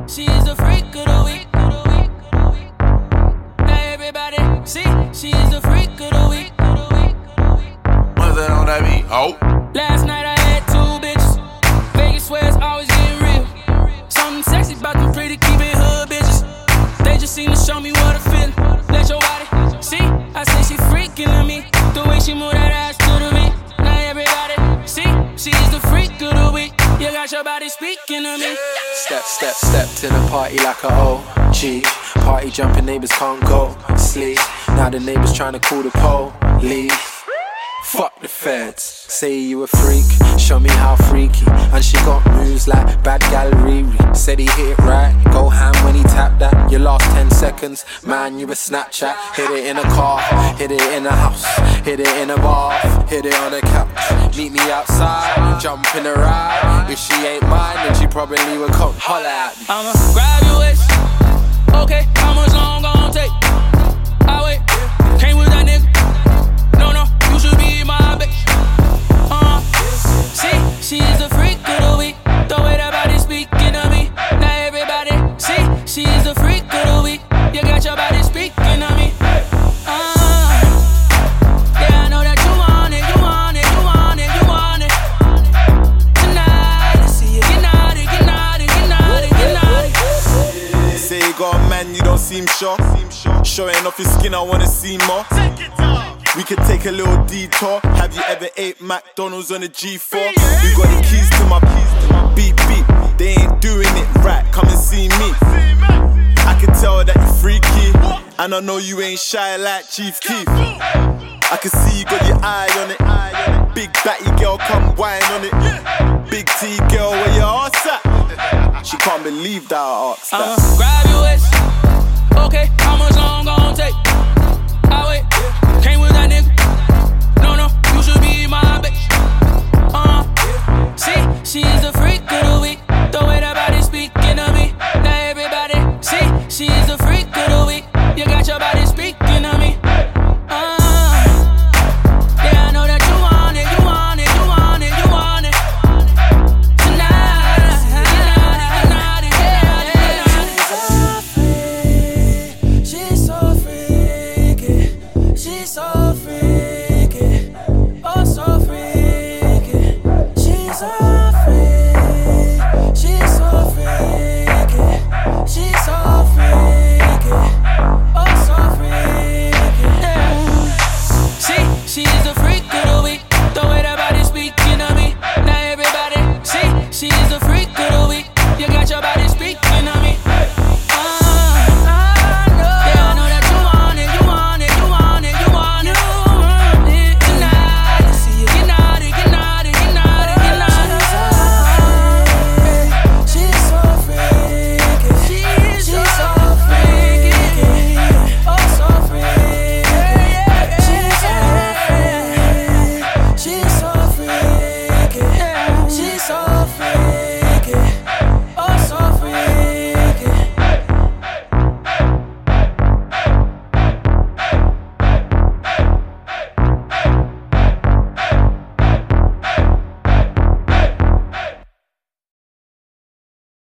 She's the freak of the week. Now everybody see, she's the freak of the week. What's that on that beat? Oh. Last night I had 2 bitches. Vegas swears always getting real. Something sexy about them pretty keeping hood bitches. They just seem to show me what I feel. Let your body see. I say she freaking on me. The way she move that ass to the beat. Now everybody see, she's the freak of the week. You got your body speaking to me. Step to the party like a OG. Party jumping, neighbors can't go sleep. Now the neighbors trying to call the police. Fuck the feds. Say you a freak, show me how freaky. And she got moves like bad gal Riri. Said he hit it right, go ham when he tapped that. Your last 10 seconds, man, you a Snapchat. Hit it in a car, hit it in a house, hit it in a bath, hit it on a couch. Meet me outside, jump in the ride. If she ain't mine, then she probably would come holler at me. I'ma grab your waist. Okay, how much long gon' take? I wait, came with that nigga. No, you should be my bitch. See, she's the freak of the week. The way that body speaking to me. Now everybody see, she's the freak of the week. You got your body speaking to me. Yeah, I know that you want it, you want it, you want it, you want it. Tonight, I see you get naughty, get naughty, get naughty, get naughty. Say you got a man, you don't seem sure. Showing off your skin, I wanna see more. We could take a little detour. Have you ever ate McDonald's on a G4? You got the keys to my beep beep. They ain't doing it right, come and see me. I can tell that you're freaky, and I know you ain't shy like Chief Keef. I can see you got your eye on it. Big batty girl, come whine on it. Big T girl, where your ass at? She can't believe that I asked that. I'ma grab your waist. Okay, how much long gon' take? I wait, came with that nigga. No, you should be my bitch.